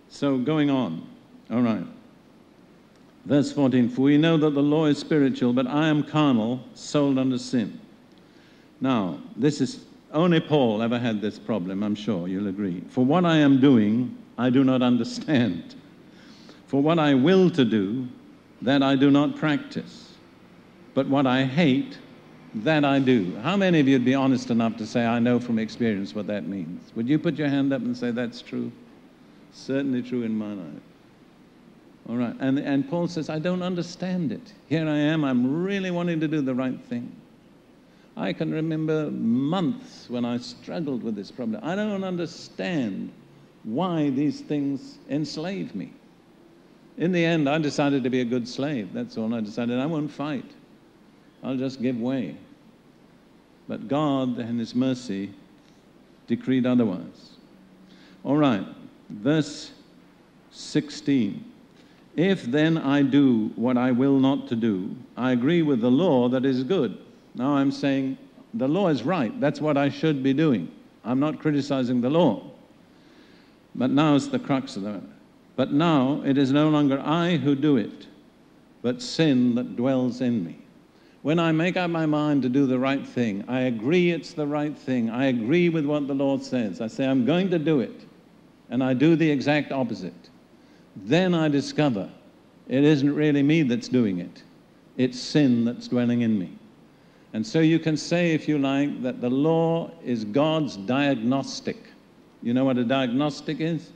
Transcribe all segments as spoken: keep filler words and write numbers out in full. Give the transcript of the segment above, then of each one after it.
So going on, all right. Verse fourteen, for we know that the law is spiritual, but I am carnal, sold under sin. Now, this is, only Paul ever had this problem, I'm sure you'll agree. For what I am doing, I do not understand. For what I will to do, that I do not practice. But what I hate, that I do. How many of you would be honest enough to say, I know from experience what that means? Would you put your hand up and say, that's true? Certainly true in my life. All right, and, and Paul says, I don't understand it. Here I am, I'm really wanting to do the right thing. I can remember months when I struggled with this problem. I don't understand why these things enslave me. In the end, I decided to be a good slave. That's all. I decided I won't fight. I'll just give way. But God, in His mercy, decreed otherwise. All right, verse sixteen. If then I do what I will not to do, I agree with the law that is good. Now I'm saying the law is right. That's what I should be doing. I'm not criticizing the law. But now it's the crux of the matter. But now it is no longer I who do it, but sin that dwells in me. When I make up my mind to do the right thing, I agree it's the right thing. I agree with what the Lord says. I say I'm going to do it, and I do the exact opposite. Then I discover it isn't really me that's doing it. It's sin that's dwelling in me. And so you can say, if you like, that the law is God's diagnostic. You know what a diagnostic is?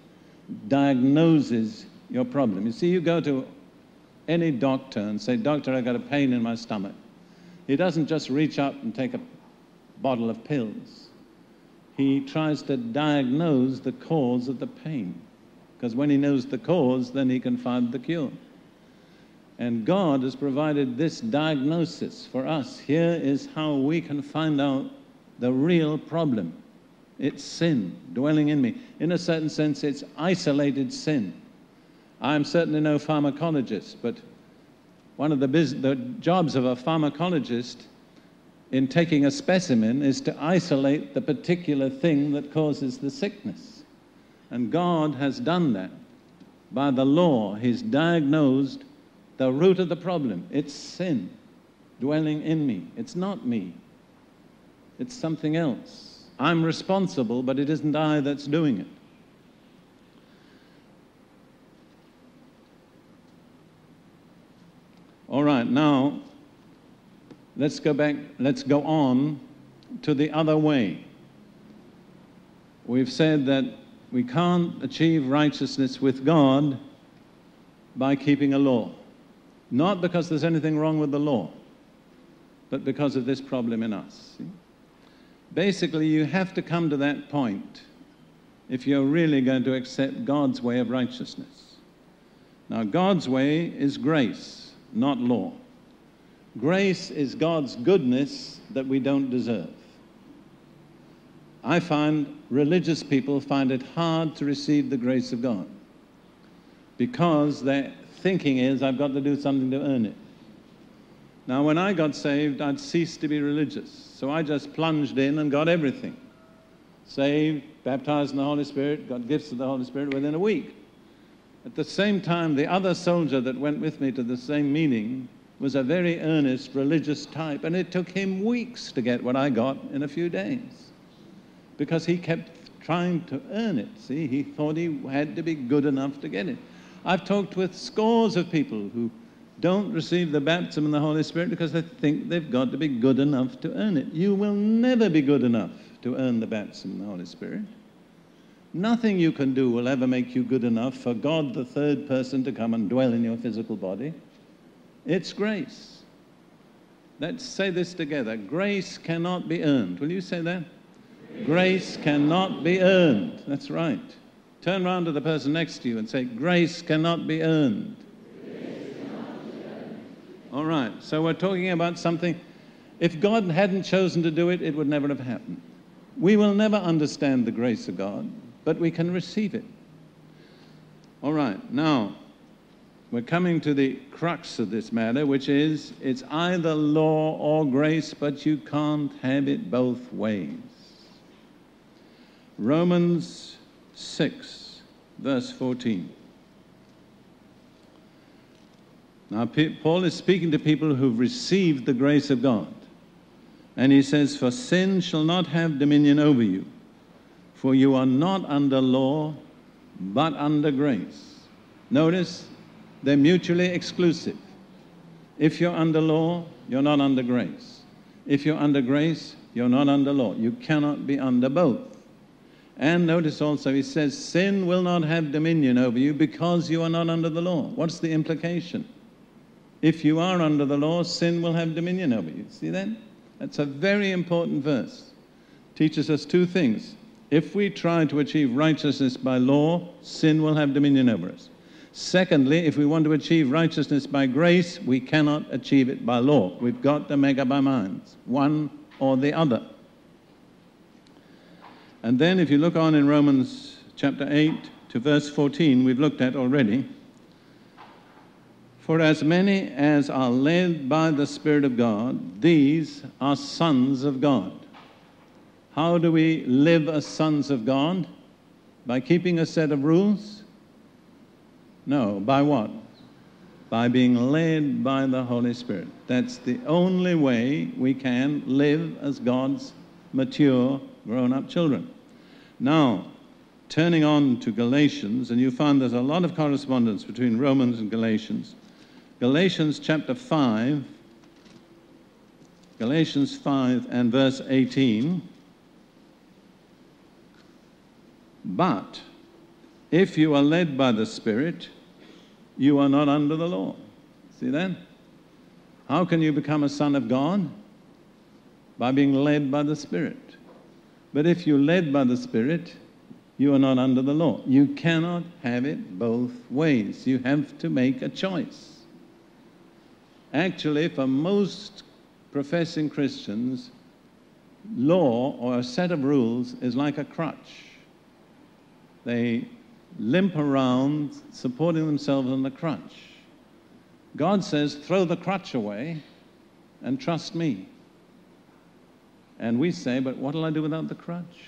Diagnoses your problem. You see, you go to any doctor and say, doctor, I've got a pain in my stomach. He doesn't just reach up and take a bottle of pills. He tries to diagnose the cause of the pain. Because when he knows the cause, then he can find the cure. And God has provided this diagnosis for us. Here is how we can find out the real problem. It's sin dwelling in me. In a certain sense, it's isolated sin. I'm certainly no pharmacologist, but one of the, the jobs of a pharmacologist in taking a specimen is to isolate the particular thing that causes the sickness. And God has done that. By the law, He's diagnosed the root of the problem. It's sin dwelling in me. It's not me. It's something else. I'm responsible, but it isn't I that's doing it. All right, now, let's go back, let's go on to the other way. We've said that we can't achieve righteousness with God by keeping a law. Not because there's anything wrong with the law, but because of this problem in us. See? Basically, you have to come to that point if you're really going to accept God's way of righteousness. Now, God's way is grace, not law. Grace is God's goodness that we don't deserve. I find religious people find it hard to receive the grace of God because their thinking is, I've got to do something to earn it. Now, when I got saved, I'd ceased to be religious, so I just plunged in and got everything. Saved, baptized in the Holy Spirit, got gifts of the Holy Spirit within a week. At the same time, the other soldier that went with me to the same meeting was a very earnest religious type, and it took him weeks to get what I got in a few days, because he kept trying to earn it. See, he thought he had to be good enough to get it. I've talked with scores of people who don't receive the baptism in the Holy Spirit because they think they've got to be good enough to earn it. You will never be good enough to earn the baptism in the Holy Spirit. Nothing you can do will ever make you good enough for God, the third person, to come and dwell in your physical body. It's grace. Let's say this together. Grace cannot be earned. Will you say that? Grace cannot be earned. That's right. Turn around to the person next to you and say, grace cannot be earned. Grace cannot be earned. All right, so we're talking about something, if God hadn't chosen to do it, it would never have happened. We will never understand the grace of God, but we can receive it. All right, now, we're coming to the crux of this matter, which is, it's either law or grace, but you can't have it both ways. Romans six, verse fourteen. Now, Paul is speaking to people who've received the grace of God. And he says, "For sin shall not have dominion over you, for you are not under law, but under grace." Notice, they're mutually exclusive. If you're under law, you're not under grace. If you're under grace, you're not under law. You cannot be under both. And notice also, he says, sin will not have dominion over you because you are not under the law. What's the implication? If you are under the law, sin will have dominion over you. See that? That's a very important verse. Teaches us two things. If we try to achieve righteousness by law, sin will have dominion over us. Secondly, if we want to achieve righteousness by grace, we cannot achieve it by law. We've got to make up our minds, one or the other. And then if you look on in Romans chapter eight to verse fourteen, we've looked at already. "For as many as are led by the Spirit of God, these are sons of God." How do we live as sons of God? By keeping a set of rules? No, by what? By being led by the Holy Spirit. That's the only way we can live as God's mature, grown-up children. Now, turning on to Galatians, and you find there's a lot of correspondence between Romans and Galatians. Galatians chapter five, Galatians five and verse eighteen. "But if you are led by the Spirit, you are not under the law." See that? How can you become a son of God? By being led by the Spirit. But if you're led by the Spirit, you are not under the law. You cannot have it both ways. You have to make a choice. Actually, for most professing Christians, law or a set of rules is like a crutch. They limp around supporting themselves on the crutch. God says, throw the crutch away and trust me. And we say, but what will I do without the crutch?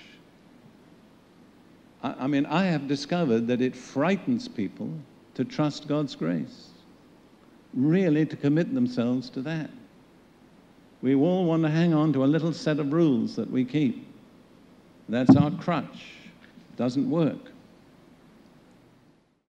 I, I mean, I have discovered that it frightens people to trust God's grace. Really to commit themselves to that. We all want to hang on to a little set of rules that we keep. That's our crutch. It doesn't work.